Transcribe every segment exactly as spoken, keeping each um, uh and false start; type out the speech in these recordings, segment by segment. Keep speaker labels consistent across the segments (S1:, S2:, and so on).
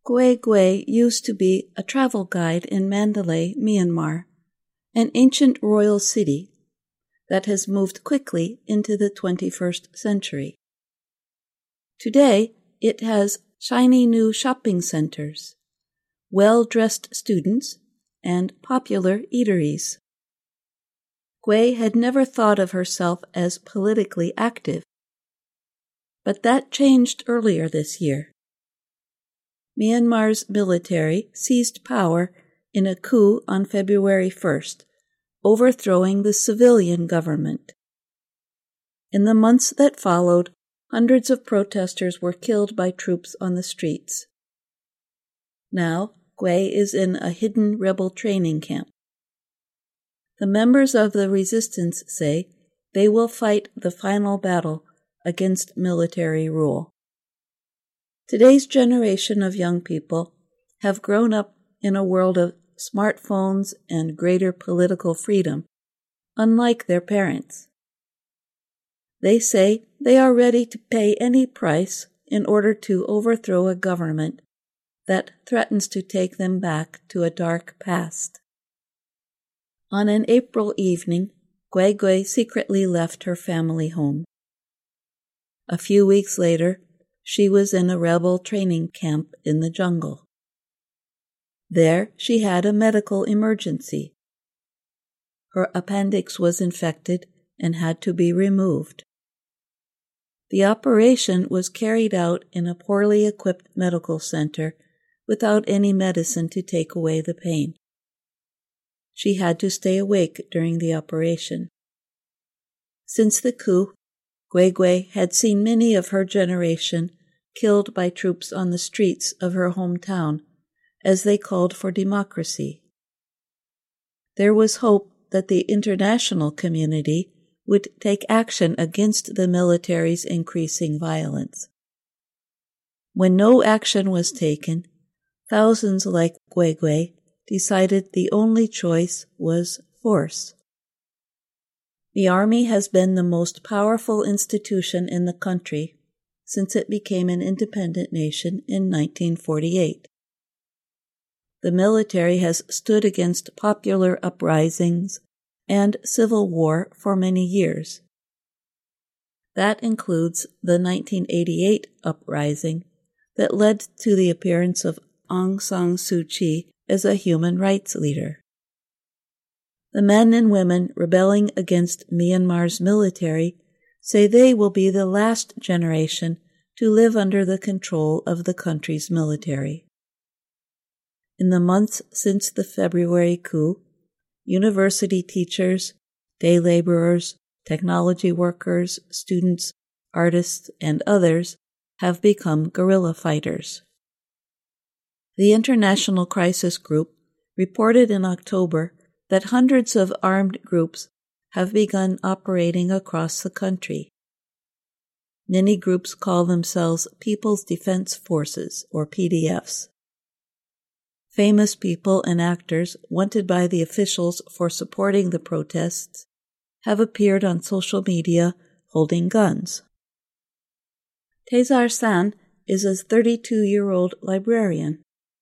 S1: Gui Gui used to be a travel guide in Mandalay, Myanmar, an ancient royal city that has moved quickly into the twenty-first century. Today, it has shiny new shopping centers, well-dressed students, and popular eateries. Gui had never thought of herself as politically active, but that changed earlier this year. Myanmar's military seized power in a coup on February first, overthrowing the civilian government. In the months that followed, hundreds of protesters were killed by troops on the streets. Now, Gui is in a hidden rebel training camp. The members of the resistance say they will fight the final battle against military rule. Today's generation of young people have grown up in a world of smartphones and greater political freedom, unlike their parents. They say they are ready to pay any price in order to overthrow a government that threatens to take them back to a dark past. On an April evening, Gui Gui secretly left her family home. A few weeks later, she was in a rebel training camp in the jungle. There, she had a medical emergency. Her appendix was infected and had to be removed. The operation was carried out in a poorly equipped medical center without any medicine to take away the pain. She had to stay awake during the operation. Since the coup, Gui Gui had seen many of her generation killed by troops on the streets of her hometown as they called for democracy. There was hope that the international community would take action against the military's increasing violence. When no action was taken, thousands like Gui Gui decided the only choice was force. The army has been the most powerful institution in the country since it became an independent nation in nineteen forty-eight. The military has stood against popular uprisings and civil war for many years. That includes the nineteen eighty-eight uprising that led to the appearance of Aung San Suu Kyi as a human rights leader. The men and women rebelling against Myanmar's military say they will be the last generation to live under the control of the country's military. In the months since the February coup, university teachers, day laborers, technology workers, students, artists, and others have become guerrilla fighters. The International Crisis Group reported in October that hundreds of armed groups have begun operating across the country. Many groups call themselves People's Defense Forces, or P D Fs. Famous people and actors wanted by the officials for supporting the protests have appeared on social media holding guns. Tezar San is a thirty-two-year-old librarian.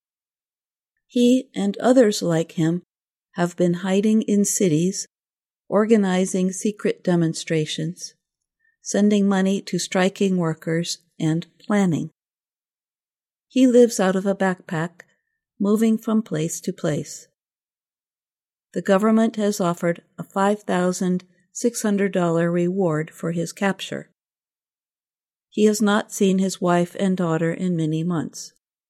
S1: He and others like him have been hiding in cities, organizing secret demonstrations, sending money to striking workers, and planning. He lives out of a backpack, moving from place to place. The government has offered a five thousand six hundred dollars reward for his capture. He has not seen his wife and daughter in many months.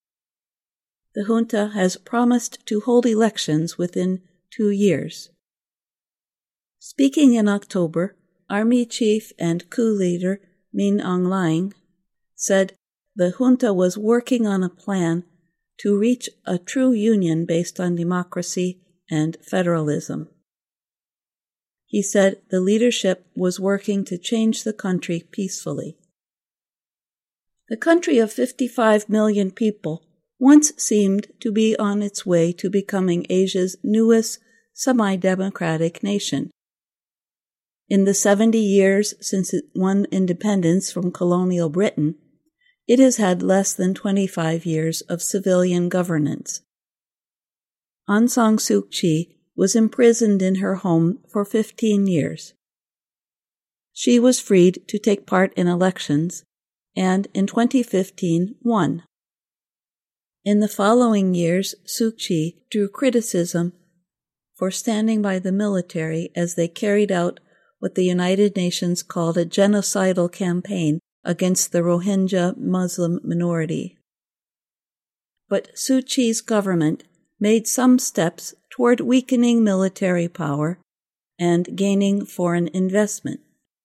S1: The junta has promised to hold elections within two years. Speaking in October, Army Chief and coup leader Min Aung Hlaing said the junta was working on a plan to reach a true union based on democracy and federalism. He said the leadership was working to change the country peacefully. The country of fifty-five million people once seemed to be on its way to becoming Asia's newest semi-democratic nation. In the seventy years since it won independence from colonial Britain, it has had less than twenty-five years of civilian governance. Aung San Suu Kyi was imprisoned in her home for fifteen years. She was freed to take part in elections, and in twenty fifteen won. In the following years, Suu Kyi drew criticism for standing by the military as they carried out what the United Nations called a genocidal campaign against the Rohingya Muslim minority. But Suu Kyi's government made some steps toward weakening military power and gaining foreign investment.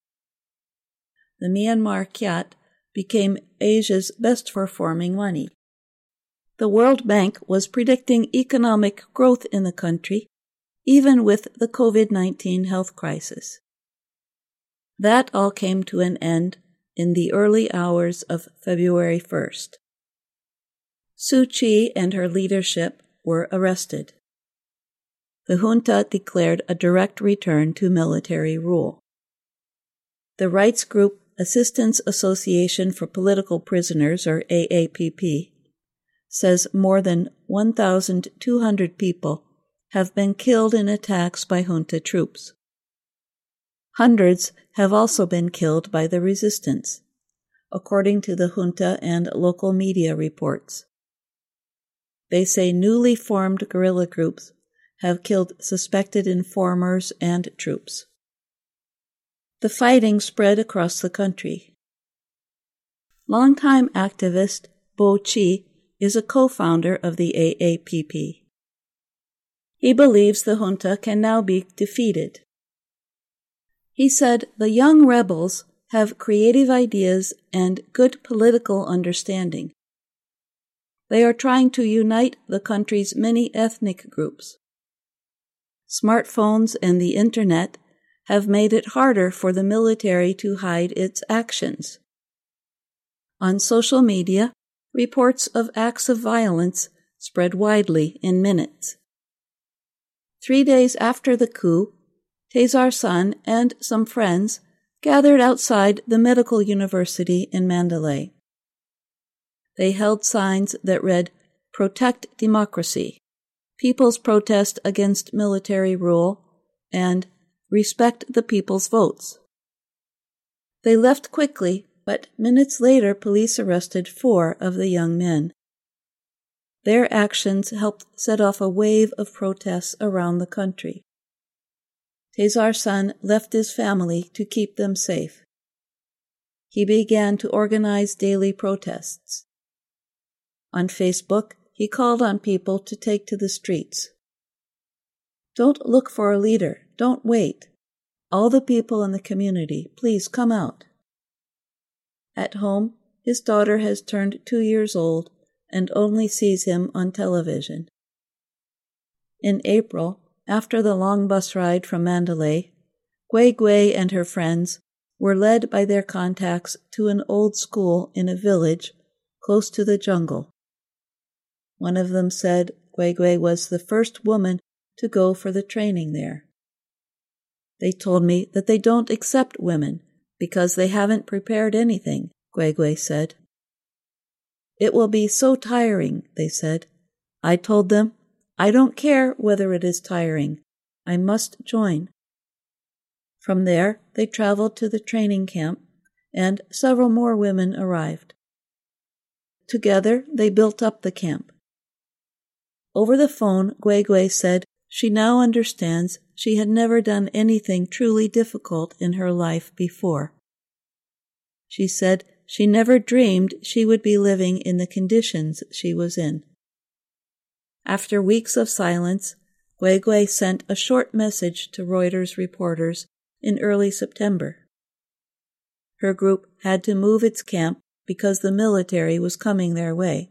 S1: The Myanmar kyat became Asia's best-performing money. The World Bank was predicting economic growth in the country, even with the COVID nineteen health crisis. That all came to an end in the early hours of February first. Suu Kyi and her leadership were arrested. The junta declared a direct return to military rule. The rights group Assistance Association for Political Prisoners, or A A P P, says more than one thousand two hundred people have been killed in attacks by junta troops. Hundreds have also been killed by the resistance, according to the junta and local media reports. They say newly formed guerrilla groups have killed suspected informers and troops. The fighting spread across the country. Longtime activist Bo Chi is a co-founder of the A A P P. He believes the junta can now be defeated. He said the young rebels have creative ideas and good political understanding. They are trying to unite the country's many ethnic groups. Smartphones and the Internet have made it harder for the military to hide its actions. On social media, reports of acts of violence spread widely in minutes. Three days after the coup, Tezar San and some friends gathered outside the medical university in Mandalay. They held signs that read, "Protect Democracy," People's Protest Against Military Rule, and "Respect the People's Votes." They left quickly, but minutes later police arrested four of the young men. Their actions helped set off a wave of protests around the country. Tezar San left his family to keep them safe. He began to organize daily protests. On Facebook, he called on people to take to the streets. Don't look for a leader. Don't wait. All the people in the community, please come out. At home, his daughter has turned two years old and only sees him on television. In April, after the long bus ride from Mandalay, Gui Gui and her friends were led by their contacts to an old school in a village close to the jungle. One of them said Gui Gui was the first woman to go for the training there. They told me that they don't accept women because they haven't prepared anything, Gui Gui said. It will be so tiring, they said. I told them, I don't care whether it is tiring. I must join. From there, they traveled to the training camp, and several more women arrived. Together, they built up the camp. Over the phone, Gui Gui said she now understands she had never done anything truly difficult in her life before. She said she never dreamed she would be living in the conditions she was in. After weeks of silence, Gui Gui sent a short message to Reuters reporters in early September. Her group had to move its camp because the military was coming their way.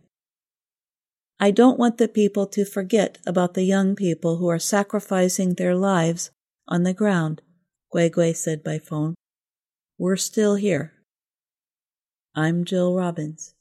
S1: I don't want the people to forget about the young people who are sacrificing their lives on the ground, Gui Gui said by phone. We're still here. I'm Jill Robbins.